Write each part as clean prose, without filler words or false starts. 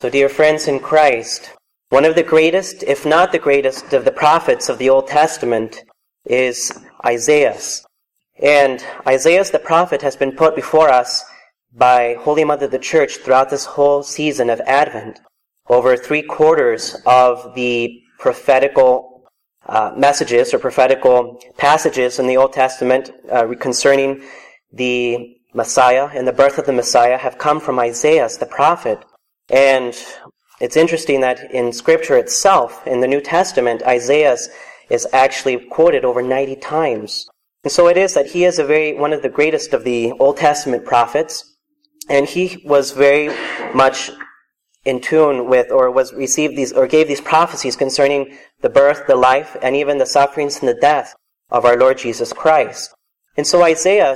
So, dear friends in Christ, one of the greatest, if not the greatest, of the prophets of the Old Testament is Isaiah. And Isaiah the prophet has been put before us by Holy Mother of the Church throughout this whole season of Advent. Over 3/4 of the prophetical messages or prophetical passages in the Old Testament concerning the Messiah and the birth of the Messiah have come from Isaiah the prophet. And it's interesting that in Scripture itself, in the New Testament, Isaiah is actually quoted over 90 times. And so it is that he is one of the greatest of the Old Testament prophets, and he was very much in tune with, or gave these prophecies concerning the birth, the life, and even the sufferings and the death of our Lord Jesus Christ. And so Isaiah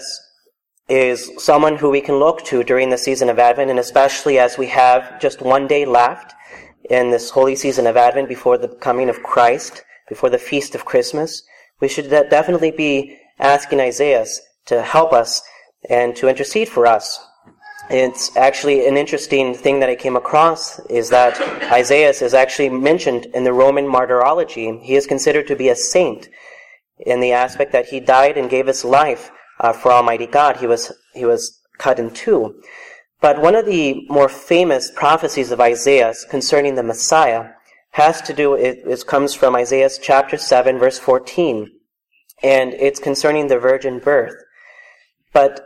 is someone who we can look to during the season of Advent, and especially as we have just one day left in this holy season of Advent before the coming of Christ, before the feast of Christmas. We should definitely be asking Isaiah to help us and to intercede for us. It's actually an interesting thing that I came across is that Isaiah is actually mentioned in the Roman martyrology. He is considered to be a saint in the aspect that he died and gave his life for Almighty God. He was cut in two. But one of the more famous prophecies of Isaiah concerning the Messiah has to do, it comes from Isaiah chapter 7, verse 14. And it's concerning the virgin birth. But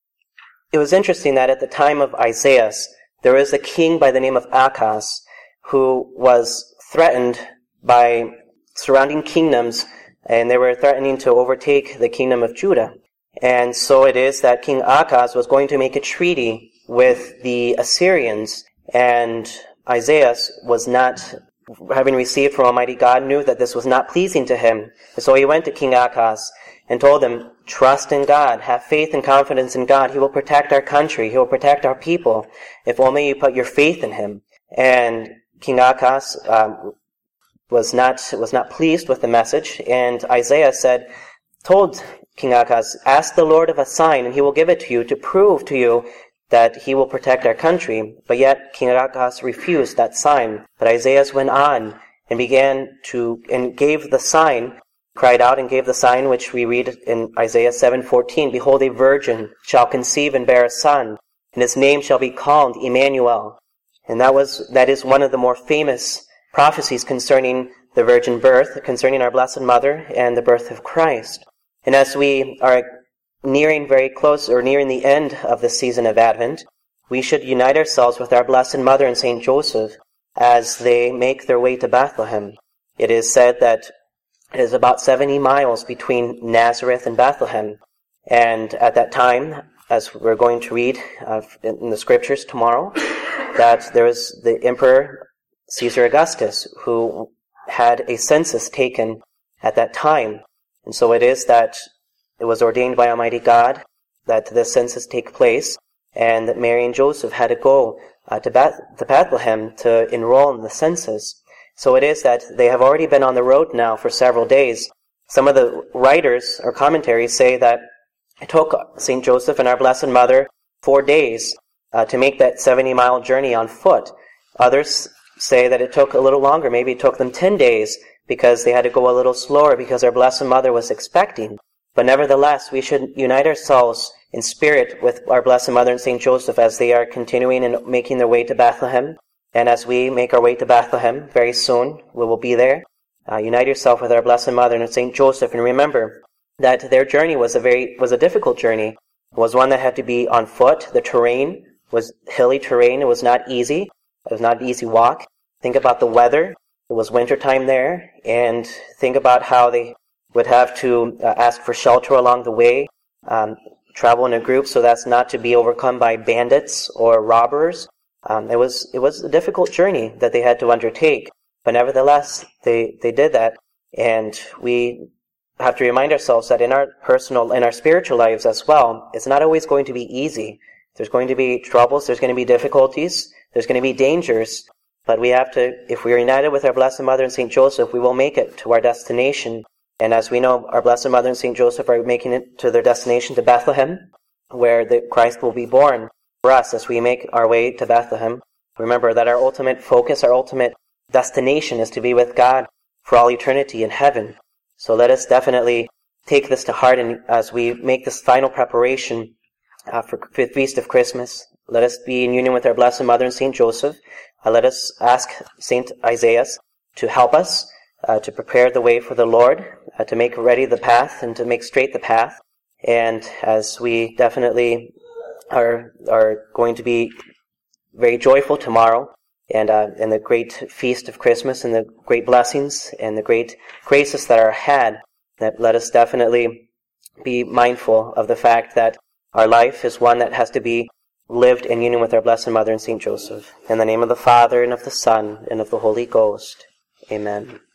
it was interesting that at the time of Isaiah, there was a king by the name of Ahaz who was threatened by surrounding kingdoms, and they were threatening to overtake the kingdom of Judah. And so it is that King Ahaz was going to make a treaty with the Assyrians, and Isaiah was not, having received from Almighty God, knew that this was not pleasing to him. And so he went to King Ahaz and told him, trust in God, have faith and confidence in God. He will protect our country. He will protect our people if only you put your faith in him. And King Ahaz was not pleased with the message, and Isaiah told King Ahaz, ask the Lord of a sign, and he will give it to you to prove to you that he will protect our country. But yet King Ahaz refused that sign. But Isaiah went on and gave the sign, cried out and gave the sign which we read in Isaiah 7:14, behold, a virgin shall conceive and bear a son, and his name shall be called Emmanuel. And that is one of the more famous prophecies concerning the virgin birth, concerning our Blessed Mother and the birth of Christ. And as we are nearing the end of the season of Advent, we should unite ourselves with our Blessed Mother and Saint Joseph as they make their way to Bethlehem. It is said that it is about 70 miles between Nazareth and Bethlehem. And at that time, as we're going to read in the Scriptures tomorrow, that there was the Emperor Caesar Augustus who had a census taken at that time. And so it is that it was ordained by Almighty God that this census take place, and that Mary and Joseph had to go to Bethlehem to enroll in the census. So it is that they have already been on the road now for several days. Some of the writers or commentaries say that it took St. Joseph and our Blessed Mother 4 days to make that 70-mile journey on foot. Others say that it took a little longer. Maybe it took them 10 days because they had to go a little slower because our Blessed Mother was expecting. But nevertheless, we should unite ourselves in spirit with our Blessed Mother and St. Joseph as they are continuing and making their way to Bethlehem. And as we make our way to Bethlehem very soon, we will be there. Unite yourself with our Blessed Mother and St. Joseph, and remember that their journey was a difficult journey. It was one that had to be on foot. The terrain was hilly terrain. It was not easy. It was not an easy walk. Think about the weather. It was wintertime there, and think about how they would have to ask for shelter along the way, travel in a group so that's not to be overcome by bandits or robbers. It was a difficult journey that they had to undertake, but nevertheless, they did that, and we have to remind ourselves that in our spiritual lives as well, it's not always going to be easy. There's going to be troubles, there's going to be difficulties, there's going to be dangers, but we have to, if we are united with our Blessed Mother and St. Joseph, we will make it to our destination. And as we know, our Blessed Mother and St. Joseph are making it to their destination, to Bethlehem, where the Christ will be born for us as we make our way to Bethlehem. Remember that our ultimate focus, our ultimate destination is to be with God for all eternity in heaven. So let us definitely take this to heart, and as we make this final preparation for the Feast of Christmas, let us be in union with our Blessed Mother and Saint Joseph. Let us ask Saint Isaias to help us to prepare the way for the Lord, to make ready the path and to make straight the path. And as we definitely are going to be very joyful tomorrow, and in the great feast of Christmas, and the great blessings and the great graces that are ahead, that let us definitely be mindful of the fact that our life is one that has to be lived in union with our Blessed Mother and Saint Joseph. In the name of the Father, and of the Son, and of the Holy Ghost. Amen.